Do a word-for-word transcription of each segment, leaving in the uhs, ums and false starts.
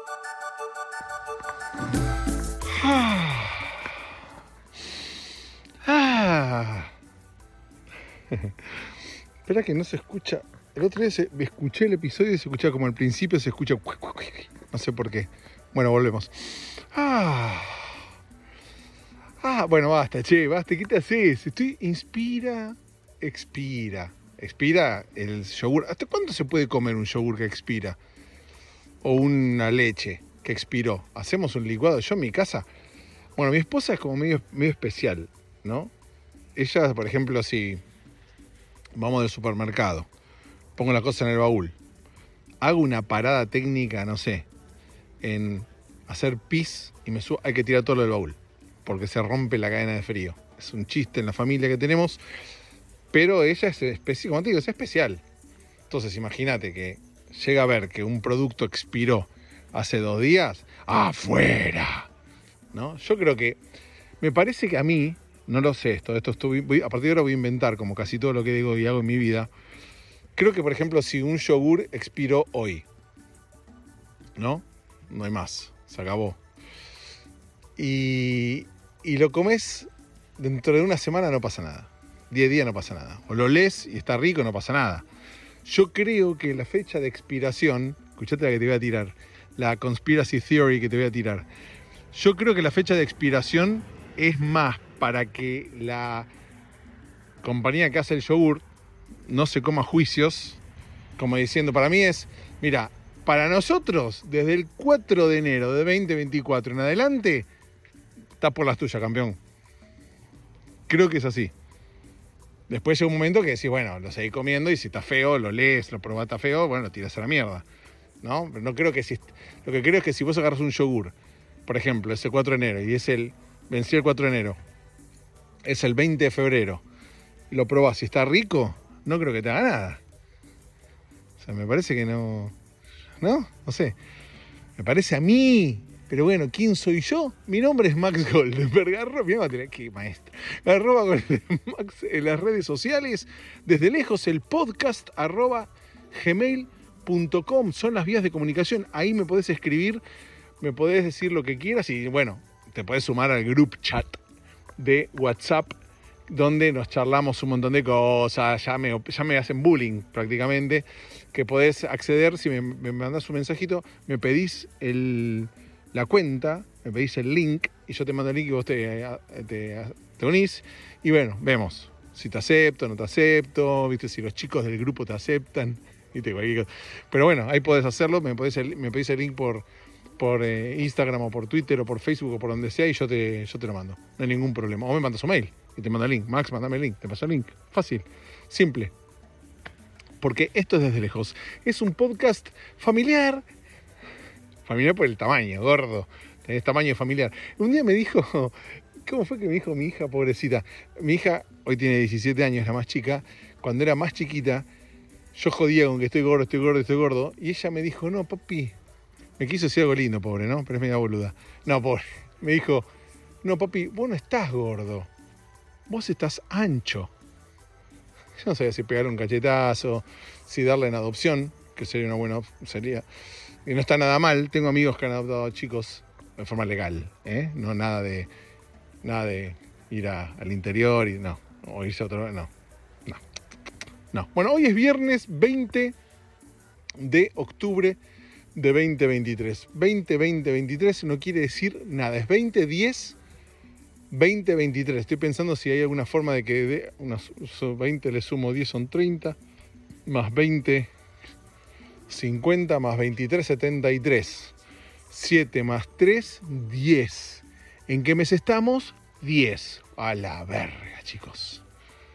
Ah. Ah. Espera que no se escucha. El otro día se, escuché el episodio y se escuchaba como al principio se escucha. No sé por qué. Bueno, volvemos. Ah. Ah, bueno, basta, che, basta. ¿Qué te haces? Estoy inspira, expira. Expira el yogur. ¿Hasta cuándo se puede comer un yogur que expira? O una leche que expiró. Hacemos un licuado. Yo en mi casa. Bueno, mi esposa es como medio, medio especial, ¿no? Ella, por ejemplo, si vamos del supermercado, pongo la cosa en el baúl, hago una parada técnica, no sé, en hacer pis y me subo, hay que tirar todo lo del baúl, porque se rompe la cadena de frío. Es un chiste en la familia que tenemos, pero ella es especial, como te digo, es especial. Entonces imagínate que llega a ver que un producto expiró hace dos días, ¡afuera! ¿No? Yo creo que, me parece que a mí, no lo sé esto, esto estoy, voy, a partir de ahora voy a inventar como casi todo lo que digo y hago en mi vida. Creo que, por ejemplo, si un yogur expiró hoy, ¿no? No hay más, se acabó. Y, y lo comes dentro de una semana, no pasa nada. Diez días no pasa nada. O lo lees y está rico, no pasa nada. Yo creo que la fecha de expiración, escuchate la que te voy a tirar, la conspiracy theory que te voy a tirar. Yo creo que la fecha de expiración es más para que la compañía que hace el yogur no se coma juicios, como diciendo, para mí es, mira, para nosotros, desde el cuatro de enero de veinte veinticuatro en adelante, está por las tuyas, campeón. Creo que es así. Después llega un momento que decís, bueno, lo seguís comiendo y si está feo, lo lees, lo probás, está feo, bueno, lo tirás a la mierda, ¿no? Pero no creo que si, lo que creo es que si vos agarras un yogur, por ejemplo, ese cuatro de enero, y es el, venció el cuatro de enero, es el veinte de febrero, lo probás y está rico, no creo que te haga nada. O sea, me parece que no, ¿no? No sé, me parece a mí. Pero bueno, ¿quién soy yo? Mi nombre es Max Goldenberg. Arroba, mirá, qué maestro. Arroba Max en las redes sociales. Desde lejos el podcast arroba gmail punto com. Son las vías de comunicación. Ahí me podés escribir, me podés decir lo que quieras y bueno, te podés sumar al group chat de WhatsApp donde nos charlamos un montón de cosas. Ya me, ya me hacen bullying prácticamente. Que podés acceder, si me, me mandás un mensajito, me pedís el... la cuenta, me pedís el link y yo te mando el link y vos te, te, te unís y bueno, vemos si te acepto, no te acepto, viste, si los chicos del grupo te aceptan, viste, cualquier cosa. Pero bueno, ahí podés hacerlo, me pedís el, me pedís el link por, por eh, Instagram o por Twitter o por Facebook o por donde sea y yo te, yo te lo mando, no hay ningún problema. O me mandas un mail y te mando el link, Max, mandame el link, te paso el link, fácil, simple. Porque esto es Desde Lejos, es un podcast familiar. Familiar por el tamaño, gordo. Tenés tamaño familiar. Un día me dijo, ¿cómo fue que me dijo mi hija, pobrecita? Mi hija, hoy tiene diecisiete años, la más chica. Cuando era más chiquita, yo jodía con que estoy gordo, estoy gordo, estoy gordo. Y ella me dijo, no, papi. Me quiso decir algo lindo, pobre, ¿no? Pero es media boluda. No, pobre. Me dijo, no, papi, vos no estás gordo. Vos estás ancho. Yo no sabía si pegarle un cachetazo, si darle en adopción, que sería una buena sería. Y no está nada mal, tengo amigos que han adoptado chicos de forma legal, ¿eh? No nada de nada de ir a, al interior y no, o irse a otro, no, no, no. Bueno, hoy es viernes veinte de octubre de veinte veintitrés. veinte, veinte, veintitrés no quiere decir nada, es veinte, diez, veinte, veintitrés. Estoy pensando si hay alguna forma de que de unos veinte le sumo diez son treinta, más veinte... cincuenta más veintitrés, setenta y tres. siete más tres, diez. ¿En qué mes estamos? diez. A la verga, chicos.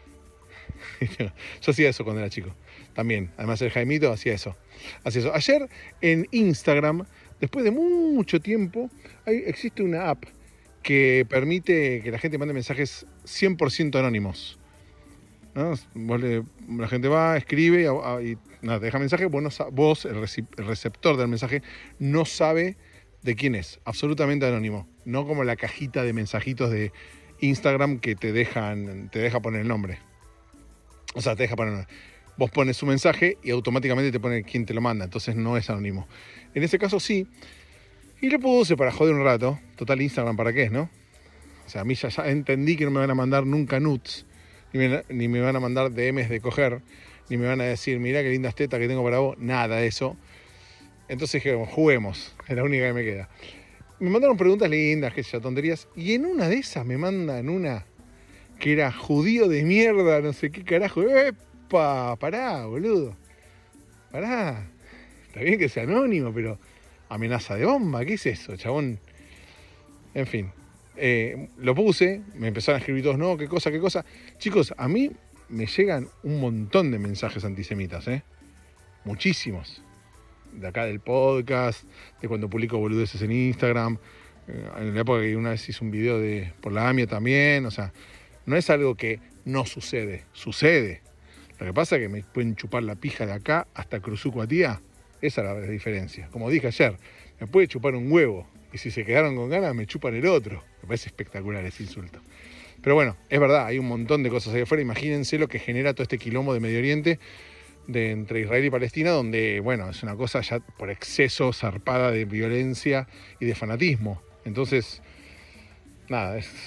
Yo hacía eso cuando era chico. También, además el Jaimito hacía eso. Hacía eso. Ayer en Instagram, después de mucho tiempo, hay, existe una app que permite que la gente mande mensajes cien por ciento anónimos. ¿No? Vos le, la gente va, escribe y, y nada, te deja mensaje, vos, no, vos el, el receptor del mensaje, no sabe de quién es, absolutamente anónimo. No como la cajita de mensajitos de Instagram que te dejan, te deja poner el nombre. O sea, te deja poner. Vos pones un mensaje y automáticamente te pone quién te lo manda, entonces no es anónimo. En ese caso sí, Y lo puse para joder un rato. Total, Instagram, ¿para qué es, no? O sea, a mí ya, ya entendí que no me van a mandar nunca nudes, ni me, ni me van a mandar D Ms de coger, ni me van a decir, mirá qué lindas tetas que tengo para vos. Nada de eso. Entonces dije, juguemos. Es la única que me queda. Me mandaron preguntas lindas, que ya tonterías. Y en una de esas me mandan una que era judío de mierda, no sé qué carajo. ¡Epa! Pará, boludo. Pará. Está bien que sea anónimo, pero amenaza de bomba. ¿Qué es eso, chabón? En fin. Eh, lo puse, me empezaron a escribir todos, no, qué cosa, qué cosa. Chicos, a mí me llegan un montón de mensajes antisemitas, ¿eh? Muchísimos. De acá del podcast, de cuando publico boludeces en Instagram, eh, en la época que una vez hice un video de por la AMIA también, o sea, no es algo que no sucede, sucede. Lo que pasa es que me pueden chupar la pija de acá hasta Cruzucuatía, esa es la diferencia. Como dije ayer, me puede chupar un huevo, y si se quedaron con ganas me chupan el otro. Me parece espectacular ese insulto. Pero bueno, es verdad, hay un montón de cosas ahí afuera, imagínense lo que genera todo este quilombo de Medio Oriente, de entre Israel y Palestina, donde, bueno, es una cosa ya por exceso zarpada de violencia y de fanatismo. Entonces, nada, es,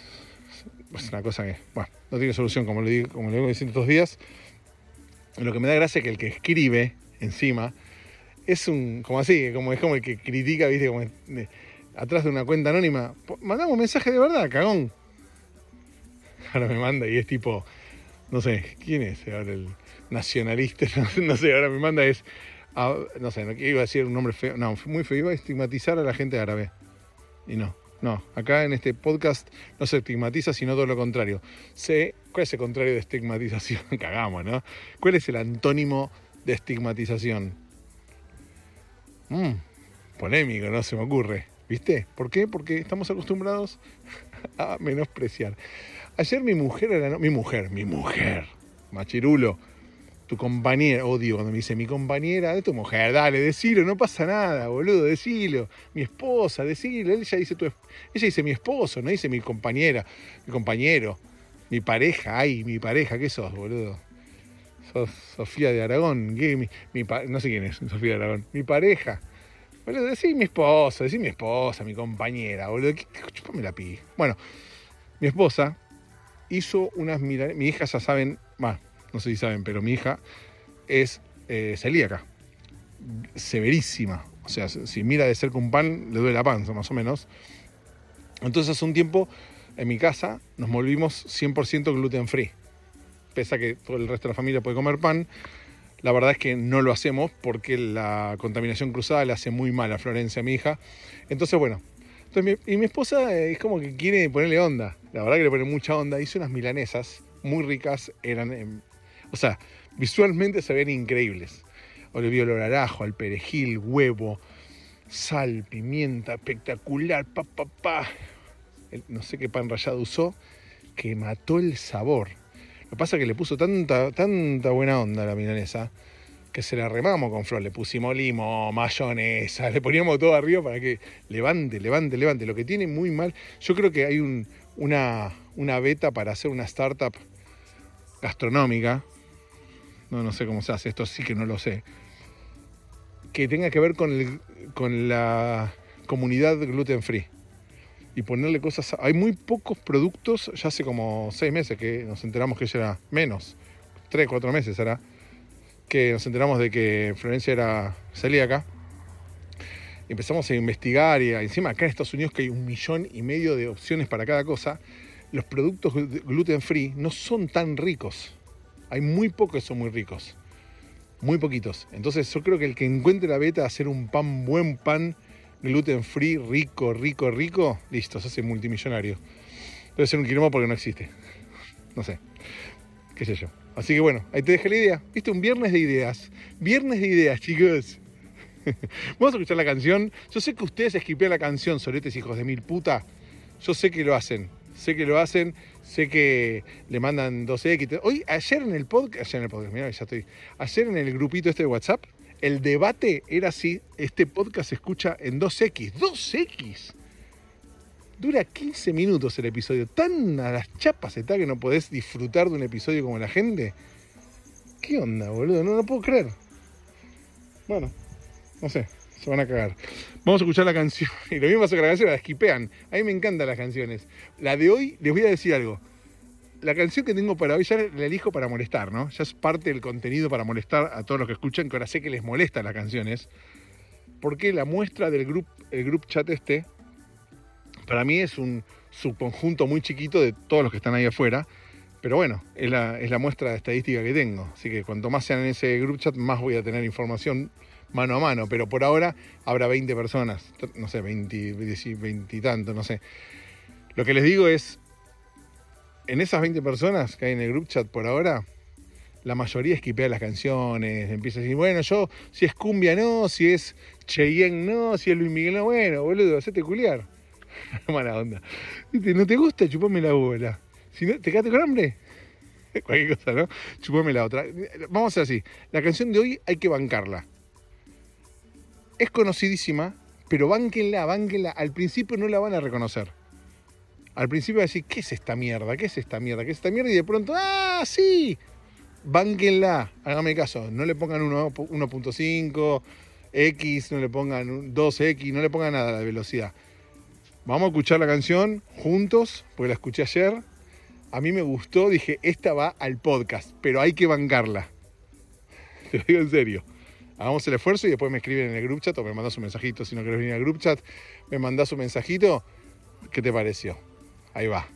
es una cosa que, bueno, no tiene solución, como lo digo, como lo digo diciendo estos días. Lo que me da gracia es que el que escribe encima es un, como así, como es como el que critica, viste, como de, atrás de una cuenta anónima, mandame un mensaje de verdad, cagón. Ahora me manda y es tipo, no sé, ¿quién es ahora el nacionalista? No sé, ahora me manda es, a, no sé, no iba a decir un nombre feo, no, muy feo, iba a estigmatizar a la gente árabe. Y no, no, acá en este podcast no se estigmatiza, sino todo lo contrario. Se, ¿cuál es el contrario de estigmatización? Cagamos, ¿no? ¿Cuál es el antónimo de estigmatización? Mmm, polémico, no se me ocurre. ¿Viste? ¿Por qué? Porque estamos acostumbrados a menospreciar. Ayer mi mujer era, no, mi mujer, mi mujer, machirulo, tu compañera, odio cuando me dice mi compañera, de tu mujer, dale, decilo, no pasa nada, boludo, decilo, mi esposa, decilo, ella dice tu, ella dice mi esposo, no dice mi compañera, mi compañero, mi pareja, ay, mi pareja, ¿qué sos, boludo? Sos Sofía de Aragón, ¿qué? Mi, mi, no sé quién es Sofía de Aragón, mi pareja, boludo, decí mi esposa, decí mi esposa, mi compañera, boludo, chúpame la pi. Bueno, mi esposa hizo unas milanesas, mi hija ya saben, bah, no sé si saben, pero mi hija es eh, celíaca, severísima, o sea, si mira de cerca un pan, le duele la panza, más o menos. Entonces hace un tiempo, en mi casa, nos volvimos cien por ciento gluten free, pese a que todo el resto de la familia puede comer pan. La verdad es que no lo hacemos porque la contaminación cruzada le hace muy mal a Florencia, mi hija. Entonces, bueno, entonces mi, y mi esposa es como que quiere ponerle onda. La verdad que le pone mucha onda. Hizo unas milanesas muy ricas. Eran, eh, o sea, visualmente se ven increíbles. O le vio olor a ajo, al perejil, huevo, sal, pimienta, espectacular, pa, pa, pa. El, no sé qué pan rallado usó, que mató el sabor. Lo que pasa es que le puso tanta, tanta buena onda a la milanesa que se la remamos con Flor. Le pusimos limón, mayonesa, le poníamos todo arriba para que levante, levante, levante. Lo que tiene muy mal, yo creo que hay un, una, una beta para hacer una startup gastronómica, no, no sé cómo se hace, esto sí que no lo sé, que tenga que ver con, el, con la comunidad gluten free. Y ponerle cosas. Hay muy pocos productos, ya hace como seis meses que nos enteramos que ella era menos, tres, cuatro meses era, que nos enteramos de que Florencia era celíaca. Y empezamos a investigar y encima acá en Estados Unidos, que hay un millón y medio de opciones para cada cosa, los productos gluten free no son tan ricos. Hay muy pocos que son muy ricos, muy poquitos. Entonces yo creo que el que encuentre la beta de hacer un pan, buen pan, gluten free, rico, rico, rico, listo, se hace multimillonario. Debe ser un quilombo porque no existe. No sé, qué sé yo. Así que bueno, ahí te dejé la idea. ¿Viste? Un viernes de ideas. Viernes de ideas, chicos. Vamos a escuchar la canción. Yo sé que ustedes esquipean la canción, soletes hijos de mil puta. Yo sé que lo hacen. Sé que lo hacen. Sé que le mandan dos equis. Hoy, ayer en el podcast, ayer en el podcast, mirá, ya estoy. Ayer en el grupito este de WhatsApp, el debate era si este podcast se escucha en dos equis. ¡dos equis! Dura quince minutos el episodio. Tan a las chapas está que no podés disfrutar de un episodio como la gente. ¿Qué onda, boludo? No lo puedo creer. Bueno, no sé. se van a cagar. Vamos a escuchar la canción. Y lo mismo pasa con la canción, la esquipean. A mí me encantan las canciones. La de hoy, les voy a decir algo. La canción que tengo para hoy ya la elijo para molestar, ¿no? Ya es parte del contenido para molestar a todos los que escuchan, que ahora sé que les molestan las canciones. Porque la muestra del grup, el group chat este, para mí es un subconjunto muy chiquito de todos los que están ahí afuera. Pero bueno, es la, es la muestra estadística que tengo. Así que cuanto más sean en ese group chat, más voy a tener información mano a mano. Pero por ahora habrá veinte personas, no sé, veinte, veinte y tanto, no sé. Lo que les digo es, en esas veinte personas que hay en el group chat por ahora, la mayoría esquipea las canciones, empieza a decir, bueno, yo, si es cumbia no, si es Cheyenne no, si es Luis Miguel no, bueno, boludo, hacete culiar. Mala onda. ¿No te gusta? Chupame la bola. Si no, ¿te quedaste con hambre? Cualquier cosa, ¿no? Chupame la otra. Vamos a hacer así. La canción de hoy hay que bancarla. Es conocidísima, pero bánquenla, bánquenla. Al principio no la van a reconocer. Al principio van a decir, ¿qué es esta mierda? ¿Qué es esta mierda? ¿Qué es esta mierda? Y de pronto, ¡ah, sí! Bánquenla. Hágame caso. No le pongan uno punto cinco, X, no le pongan dos equis, no le pongan nada a la velocidad. Vamos a escuchar la canción juntos, porque la escuché ayer. A mí me gustó, dije, esta va al podcast, pero hay que bancarla. Te lo digo en serio. Hagamos el esfuerzo y después me escriben en el group chat o me mandás un mensajito. Si no querés venir al group chat, me mandás un mensajito. ¿Qué te pareció? Ahí va.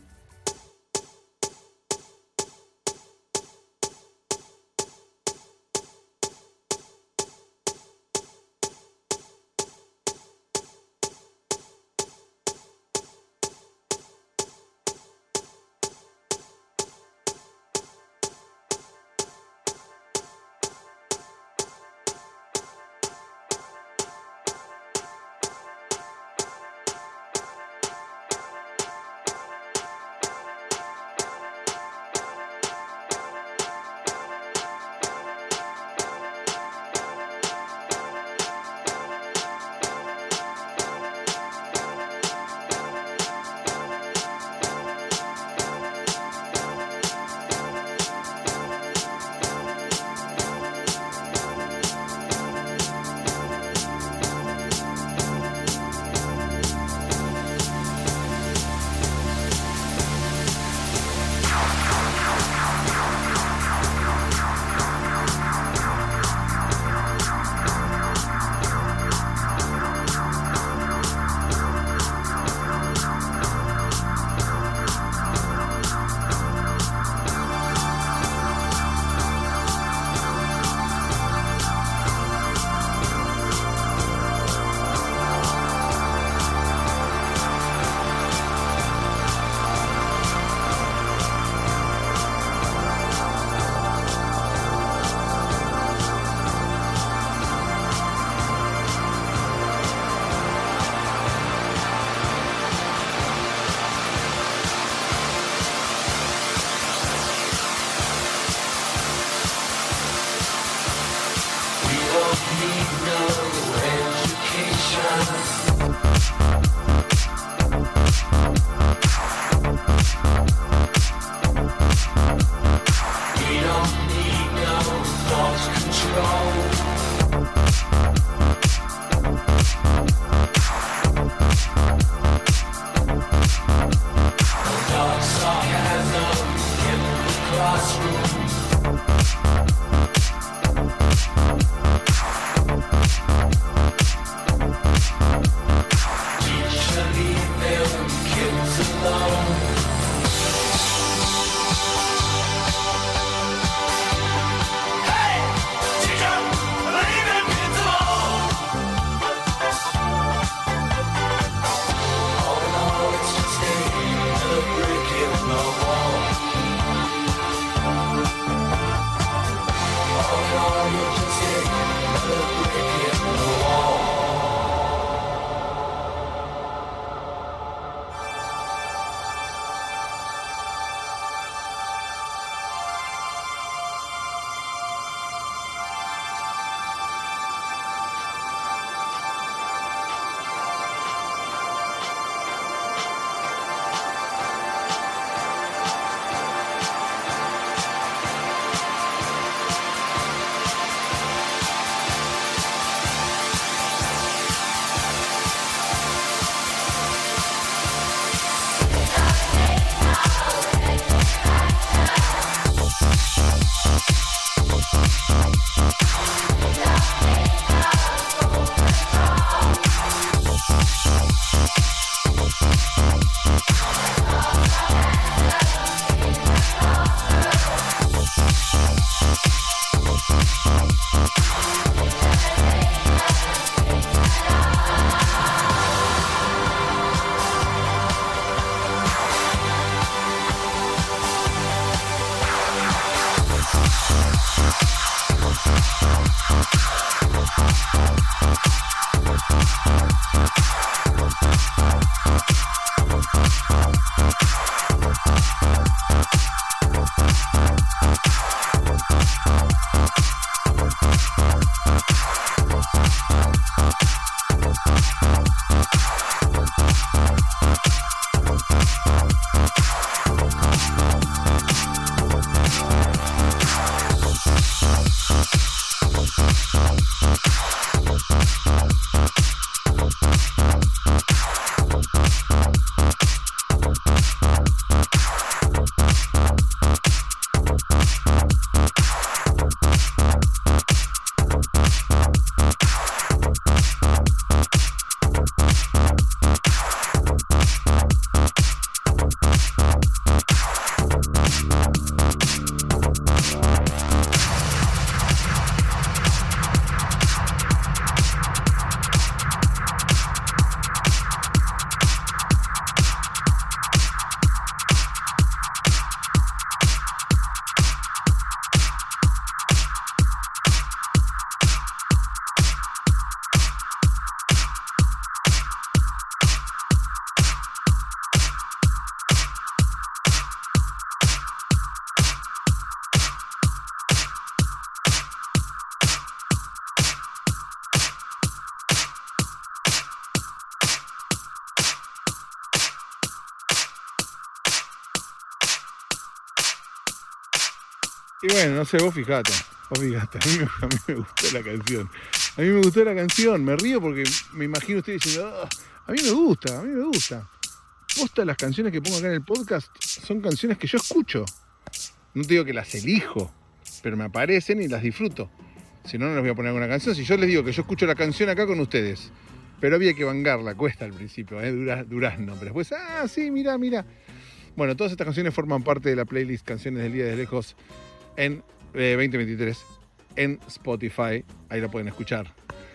Y bueno, no sé, vos fijate, vos fijate, a mí, me, a mí me gustó la canción. A mí me gustó la canción, me río porque me imagino ustedes diciendo, oh, a mí me gusta, a mí me gusta. Posta, las canciones que pongo acá en el podcast son canciones que yo escucho. No te digo que las elijo, pero me aparecen y las disfruto. Si no, no les voy a poner alguna canción. Si yo les digo que yo escucho la canción acá con ustedes, pero había que vangarla, cuesta al principio, ¿eh? Duraz, Durazno. Pero después, ah, sí, mira, mira. Bueno, todas estas canciones forman parte de la playlist Canciones del Día de Lejos en eh, veinte veintitrés en Spotify. Ahí la pueden escuchar.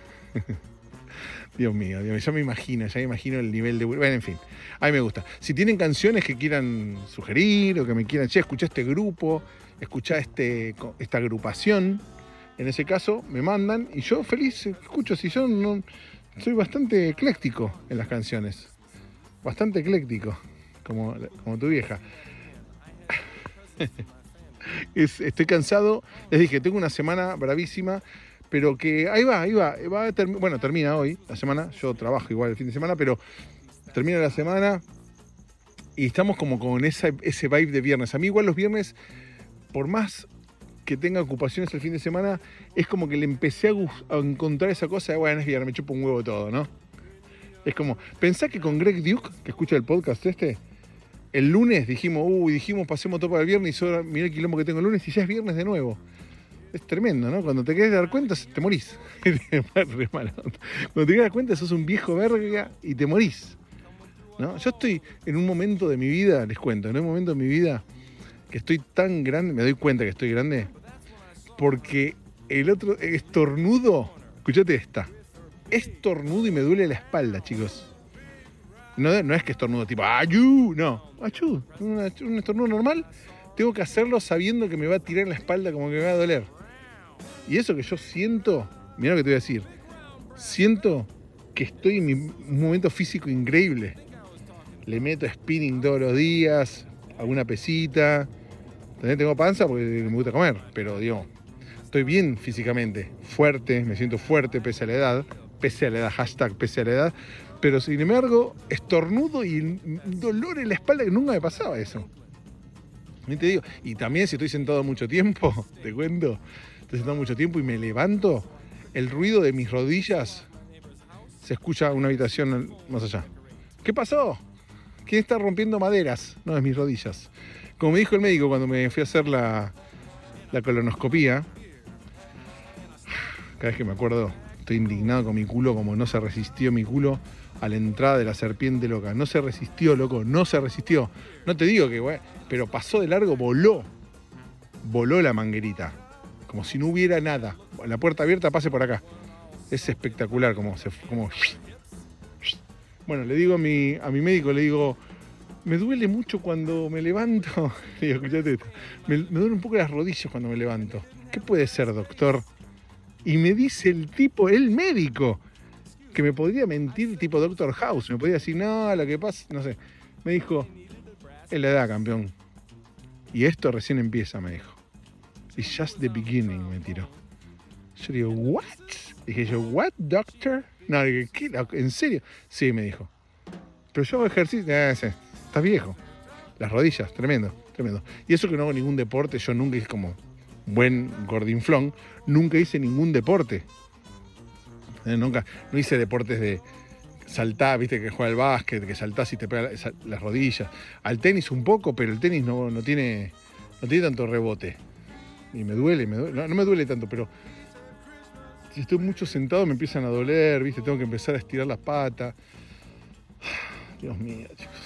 Dios mío, Dios mío, ya me imagino, ya me imagino el nivel de... Bueno, en fin, a mí me gusta. Si tienen canciones que quieran sugerir o que me quieran, che, escuchá este grupo, escuchá este, esta agrupación, en ese caso me mandan y yo feliz escucho. Si yo no, soy bastante ecléctico en las canciones, bastante ecléctico, como, como tu vieja. Es, estoy cansado, les dije, tengo una semana bravísima, pero que ahí va, ahí va, va a term- bueno, termina hoy la semana, yo trabajo igual el fin de semana, pero termina la semana y estamos como con esa, ese vibe de viernes. A mí igual los viernes, por más que tenga ocupaciones el fin de semana, es como que le empecé a, gus- a encontrar esa cosa de, bueno, es viernes, me chupo un huevo todo, ¿no? Es como, pensá que con Greg Duke, que escucha el podcast este, el lunes dijimos, uy, dijimos, pasemos todo para el viernes y ahora mirá el quilombo que tengo el lunes y ya es viernes de nuevo. Es tremendo, ¿no? Cuando te querés dar cuenta, te morís. Cuando te querés dar cuenta, sos un viejo verga y te morís, ¿no? Yo estoy en un momento de mi vida, les cuento, en un momento de mi vida que estoy tan grande, me doy cuenta que estoy grande, porque el otro estornudo, escuchate esta, estornudo y me duele la espalda, chicos. No, no es que estornudo tipo, ¡ayú! No, ¡ayú! Un, un estornudo normal, tengo que hacerlo sabiendo que me va a tirar en la espalda como que me va a doler. Y eso que yo siento, mirá lo que te voy a decir, siento que estoy en mi, un momento físico increíble. Le meto spinning todos los días, alguna pesita. También tengo panza porque me gusta comer, pero digo, estoy bien físicamente, fuerte, me siento fuerte pese a la edad, pese a la edad, hashtag pese a la edad, pero sin embargo, estornudo y un dolor en la espalda que nunca me pasaba eso. ¿Me te digo? Y también si estoy sentado mucho tiempo, te cuento, estoy sentado mucho tiempo y me levanto, el ruido de mis rodillas se escucha en una habitación más allá. ¿Qué pasó? ¿Quién está rompiendo maderas? No, es mis rodillas. Como me dijo el médico cuando me fui a hacer la, la colonoscopía, cada vez que me acuerdo, estoy indignado con mi culo, como no se resistió mi culo a la entrada de la serpiente loca. No se resistió, loco, no se resistió. No te digo que, güey, pero pasó de largo, voló. Voló la manguerita. Como si no hubiera nada. La puerta abierta, pase por acá. Es espectacular, como se como... Bueno, le digo a mi, a mi médico, le digo, me duele mucho cuando me levanto. Le digo, escuchate esto. Me, me duelen un poco las rodillas cuando me levanto. ¿Qué puede ser, doctor? Y me dice el tipo, el médico, que me podría mentir tipo Doctor House. Me podría decir, no, lo que pasa, no sé. Me dijo, es la edad, campeón. Y esto recién empieza, me dijo. It's just the beginning, me tiró. Yo digo, ¿what? Dije yo, ¿what, doctor? No, dije, ¿qué? ¿En serio? Sí, me dijo. Pero yo hago ejercicio. Eh, sí, estás viejo. Las rodillas, tremendo, tremendo. Y eso que no hago ningún deporte, yo nunca hice como buen gordinflón, nunca hice ningún deporte. Eh, nunca, no hice deportes de saltar, viste, que juega al básquet, que saltás y te pega las rodillas. Al tenis un poco, pero el tenis no, no tiene, no tiene tanto rebote. Y me duele, me duele, no, no me duele tanto, pero si estoy mucho sentado me empiezan a doler, viste, tengo que empezar a estirar las patas. Dios mío, chicos.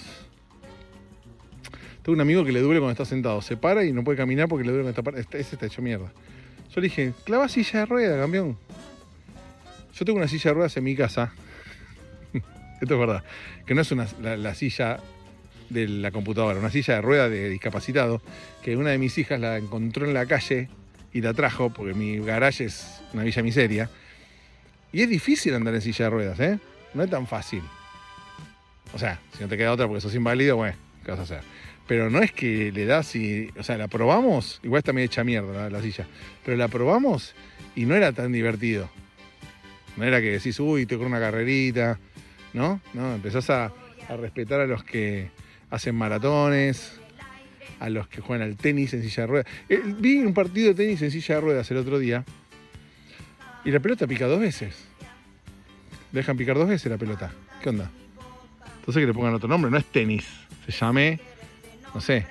Tengo un amigo que le duele cuando está sentado, se para y no puede caminar porque le duele cuando está parado. Ese está hecho mierda. Yo le dije, clava silla de rueda, campeón. Yo tengo una silla de ruedas en mi casa. Esto es verdad. Que no es una, la, la silla de la computadora, una silla de rueda de discapacitado, que una de mis hijas la encontró en la calle y la trajo, porque mi garaje es una villa miseria. Y es difícil andar en silla de ruedas, ¿eh? No es tan fácil. O sea, si no te queda otra porque sos inválido, bueno, ¿qué vas a hacer? Pero no es que le das y... O sea, la probamos, igual está medio hecha mierda la, la silla, pero la probamos y no era tan divertido. No era que decís, uy, te corro una carrerita, ¿no? No, empezás a, a respetar a los que hacen maratones, a los que juegan al tenis en silla de ruedas. Eh, vi un partido de tenis en silla de ruedas el otro día y la pelota pica dos veces. Dejan picar dos veces la pelota. ¿Qué onda? Entonces que le pongan otro nombre, no es tenis. Se llame, no sé,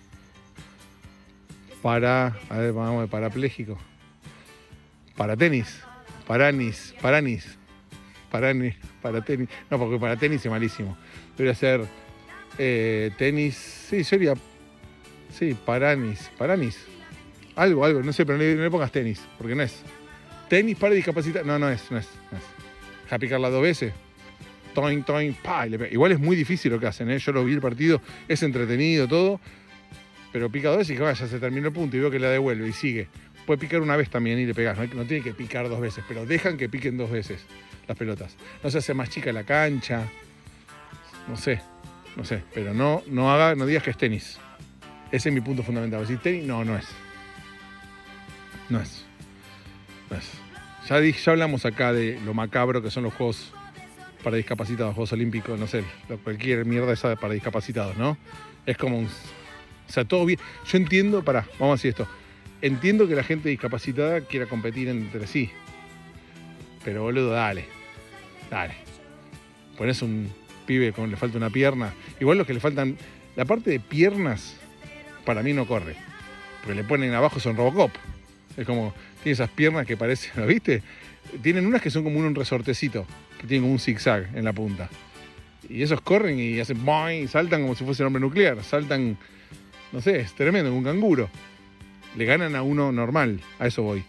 para, a ver, vamos de parapléjico. Para tenis, paranis, paranis, paranis, para tenis. No, porque para tenis es malísimo. Debería ser eh, tenis, sí, sería, sí, paranis, paranis. Algo, algo, no sé, pero no le, no le pongas tenis, porque no es. Tenis para discapacitar, no, no es, no es, no es. Deja picarla dos veces. Toin, toin, pa, y le pega. Igual es muy difícil lo que hacen, ¿eh? Yo lo vi el partido, es entretenido todo, pero pica dos veces y que vaya, se terminó el punto y veo que la devuelve y sigue. Puede picar una vez también y le pegas, no, no tiene que picar dos veces, pero dejan que piquen dos veces las pelotas. No se hace más chica la cancha, no sé, no sé, pero no, no, haga, no digas que es tenis. Ese es mi punto fundamental. Decir tenis, no, no es. No es. No es. Ya, di, ya hablamos acá de lo macabro que son los juegos para discapacitados, Juegos Olímpicos, no sé, cualquier mierda esa para discapacitados, ¿no? Es como un... O sea, todo bien. Yo entiendo, pará, vamos a decir esto. Entiendo que la gente discapacitada quiera competir entre sí. Pero boludo, dale. Dale. Ponés un pibe con le falta una pierna. Igual los que le faltan... La parte de piernas, para mí no corre. Porque le ponen abajo, son Robocop. Es como... Tiene esas piernas que parecen... ¿Lo viste? Tienen unas que son como un resortecito. Que tienen como un zigzag en la punta. Y esos corren y hacen boing, saltan como si fuese un hombre nuclear. Saltan, no sé, es tremendo, como un canguro. Le ganan a uno normal, a eso voy.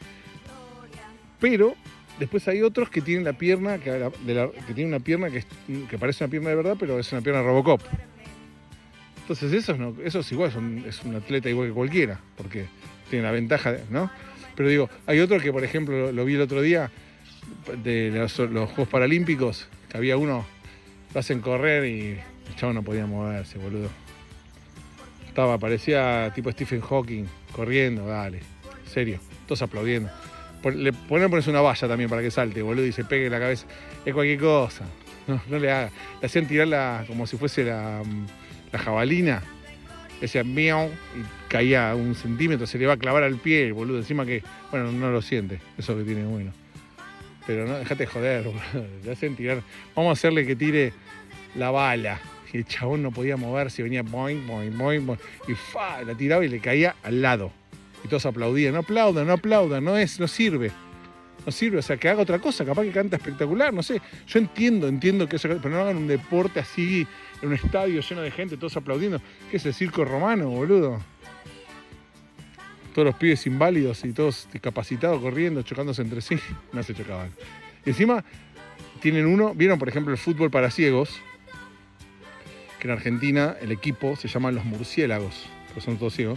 Pero después hay otros que tienen la pierna, que, de la, que tienen una pierna que, es, que parece una pierna de verdad, pero es una pierna Robocop. Entonces esos, no, esos igual son, es un atleta igual que cualquiera, porque tiene la ventaja, ¿no? Pero digo, hay otro que, por ejemplo, lo, lo vi el otro día, de los, los Juegos Paralímpicos, que había uno, lo hacen correr y el chavo no podía moverse, boludo. Estaba, parecía tipo Stephen Hawking, corriendo, dale, en serio, todos aplaudiendo. Le ponen ponerse una valla también para que salte, boludo, y se pegue la cabeza. Es cualquier cosa, no, no le haga. Le hacían tirarla como si fuese la, la jabalina. Le hacían miau y caía un centímetro, se le va a clavar al pie, boludo. Encima que, bueno, no lo siente, eso que tiene bueno. Pero no, dejate de joder, boludo. Le hacen tirar. Vamos a hacerle que tire la bala. Y el chabón no podía moverse, venía boing, boing, boing, boing, y fa, la tiraba y le caía al lado. Y todos aplaudían. No aplaudan, no aplaudan, no es, no sirve. No sirve, o sea, que haga otra cosa, capaz que canta espectacular, no sé. Yo entiendo, entiendo que eso, pero no hagan un deporte así, en un estadio lleno de gente, todos aplaudiendo. ¿Qué es el circo romano, boludo? Todos los pibes inválidos y todos discapacitados corriendo, chocándose entre sí. No se chocaban. Y encima tienen uno, vieron por ejemplo el fútbol para ciegos, que en Argentina el equipo se llama los murciélagos, que son todos ciegos.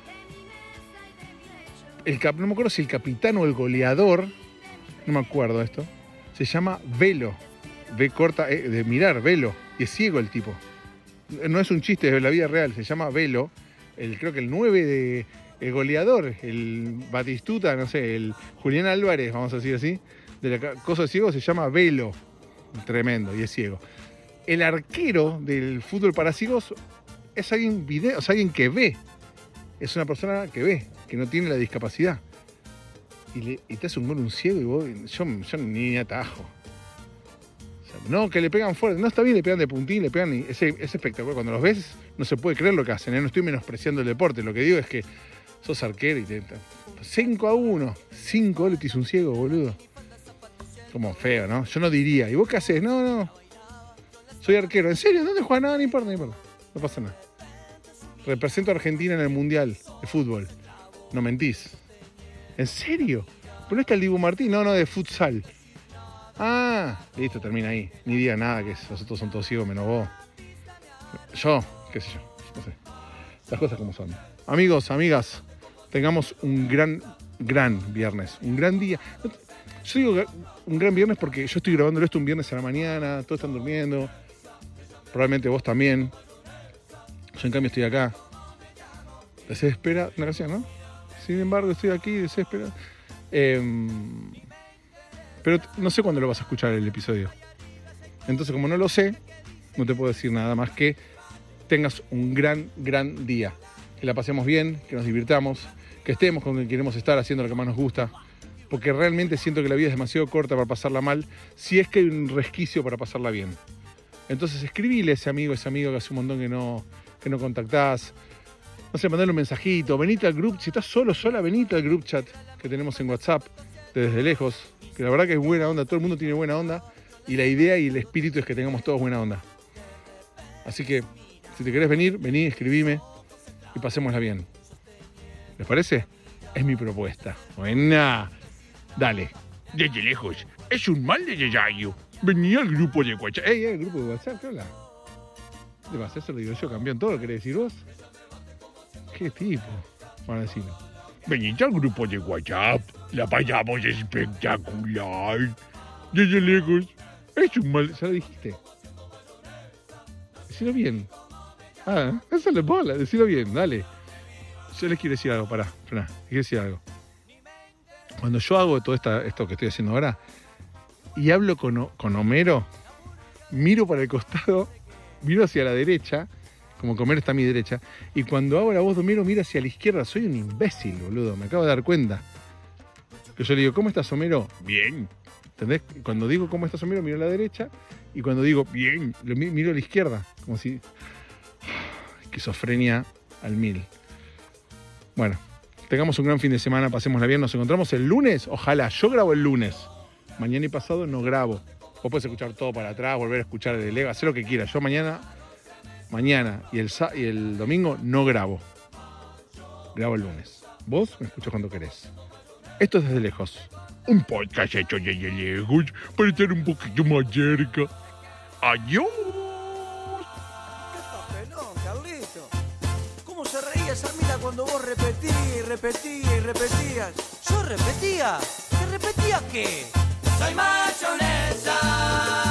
El cap, no me acuerdo si el capitán o el goleador, no me acuerdo esto, se llama Velo, V corta, eh, de mirar, Velo, y es ciego el tipo. No es un chiste, es de la vida real, se llama Velo, el, creo que el nueve de, el goleador, el Batistuta, no sé, el Julián Álvarez, vamos a decir así, de la cosa de ciego se llama Velo, tremendo, y es ciego. El arquero del fútbol para ciegos es alguien, video, o sea, alguien que ve, es una persona que ve, que no tiene la discapacidad. Y, le, y te hace un gol un ciego y vos, yo, yo ni atajo. O sea, no, que le pegan fuerte. No, está bien, le pegan de puntín, le pegan. Y es, es espectacular. Cuando los ves, no se puede creer lo que hacen. ¿eh? No estoy menospreciando el deporte. Lo que digo es que sos arquero y te. cinco a uno. cinco goles te hizo un ciego, boludo. Como feo, ¿no? Yo no diría. ¿Y vos qué haces? No, no. Soy arquero. ¿En serio? ¿Dónde juegas? No, no importa, no importa. No pasa nada. Represento a Argentina en el Mundial de Fútbol. No mentís. ¿En serio? ¿Pero no está el Dibu Martín? No, no, de futsal. Ah, listo, termina ahí. Ni diga nada, que los otros son todos ciegos, menos vos. Yo, qué sé yo, no sé. Las cosas como son. Amigos, amigas, tengamos un gran, gran viernes. Un gran día. Yo digo un gran viernes porque yo estoy grabándolo esto un viernes a la mañana, todos están durmiendo. Probablemente vos también. Yo en cambio estoy acá. Desespera, una canción, ¿no? Sin embargo, estoy aquí desesperado. Eh, pero no sé cuándo lo vas a escuchar el episodio. Entonces, como no lo sé, no te puedo decir nada más que tengas un gran, gran día. que la pasemos bien, que nos divirtamos, que estemos con quien queremos estar haciendo lo que más nos gusta, porque realmente siento que la vida es demasiado corta para pasarla mal, si es que hay un resquicio para pasarla bien. Entonces escribile a ese amigo, ese amigo que hace un montón que no, que no contactás, no sé, mandale un mensajito, venite al grupo, si estás solo, sola, venite al group chat que tenemos en WhatsApp, de Desde Lejos, que la verdad que es buena onda, todo el mundo tiene buena onda, y la idea y el espíritu es que tengamos todos buena onda. Así que, si te querés venir, vení, escribime y pasémosla bien. ¿Les parece? Es mi propuesta. Buena. Dale. Desde Lejos. Es un mal de Yayo. Vení al grupo de WhatsApp. ¡Ey, el grupo de WhatsApp! ¿Qué habla? ¿Qué pasa? Eso lo digo yo, campeón. ¿Todo lo querés decir vos? ¿Qué tipo? Bueno, decirlo. Vení al grupo de WhatsApp. La pasamos espectacular. Desde Lejos. Es un mal... ¿Ya lo dijiste? Decilo bien. Ah, esa es la bola, decilo bien, dale. Yo les quiero decir algo, pará, pará, les quiero decir algo. Cuando yo hago todo esta, esto que estoy haciendo ahora y hablo con, con Homero, miro para el costado, miro hacia la derecha, como que Homero está a mi derecha, y cuando hago la voz de Homero miro hacia la izquierda. Soy un imbécil, boludo, me acabo de dar cuenta. Que yo le digo, ¿cómo estás, Homero? Bien. ¿Entendés? Cuando digo ¿cómo estás, Homero? Miro a la derecha, y cuando digo bien, lo miro a la izquierda, como si... Esquizofrenia al mil. Bueno, tengamos un gran fin de semana, pasémosla bien, nos encontramos el lunes, ojalá. Yo grabo el lunes, mañana y pasado no grabo. Vos podés escuchar todo para atrás, volver a escuchar de Lego, hacer lo que quieras. Yo mañana, mañana y el, y el domingo no grabo. Grabo el lunes. Vos me escuchás cuando querés. Esto es Desde Lejos. Un podcast hecho desde lejos para estar un poquito más cerca. Adiós. Se reía esa mina cuando vos repetías y repetías y repetías. ¿Yo repetía? ¿Qué repetía qué? Soy mayonesa.